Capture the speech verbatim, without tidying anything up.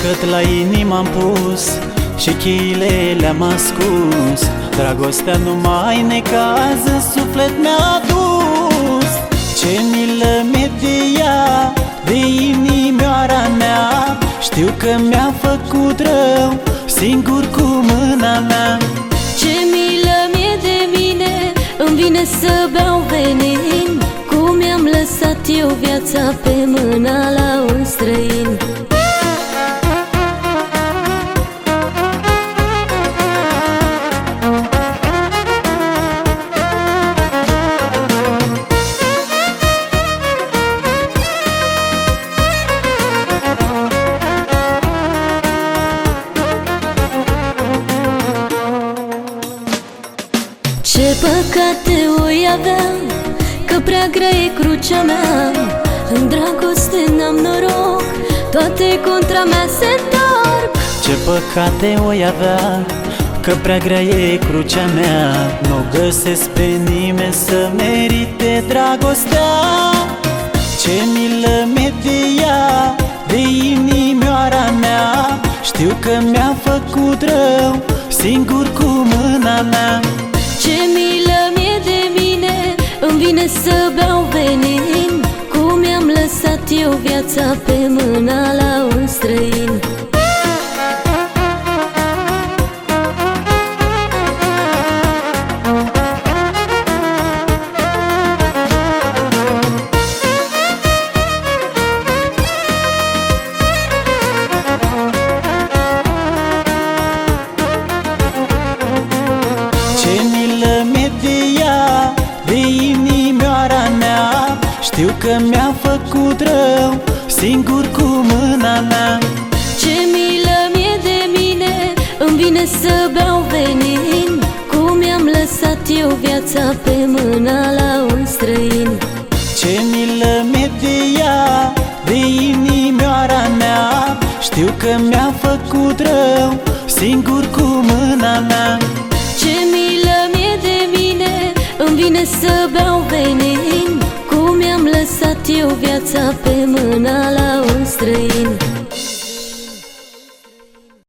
Păcăt la inimă am pus și cheile le-am ascuns. Dragostea numai necaz în suflet mi-a dus. Ce milă mi-e de ea, de inimioara mea. Știu că mi-a făcut rău singur cu mâna mea. Ce milă mi-e de mine, îmi vine să beau venin. Cum mi-am lăsat eu viața pe mâna la un străin. Ce păcate oi avea, că prea grea e crucea mea. În dragoste n-am noroc, toate contra mea se întorc. Ce păcate oi avea, că prea grea e crucea mea. Nu găsesc pe nimeni să merite dragostea. Ce milă mi-e de ea, de inimioara mea. Știu că mi-a făcut rău singur cu mâna mea. Ce milă mi-e de mine, îmi vine să beau venin. Cum mi-am lăsat eu viața pe mâna la un străin. Știu că mi-a făcut rău singur cu mâna mea. Ce milă mi-e de mine, îmi vine să beau venin. Cum mi-am lăsat eu viața pe mâna la un străin. Ce milă mi-e de ea, de inimioara mea. Știu că mi-a făcut rău singur cu mâna mea. Ce milă mi-e de mine, îmi vine să beau venin. Cum mi-am lăsat eu viața pe mâna la un străin.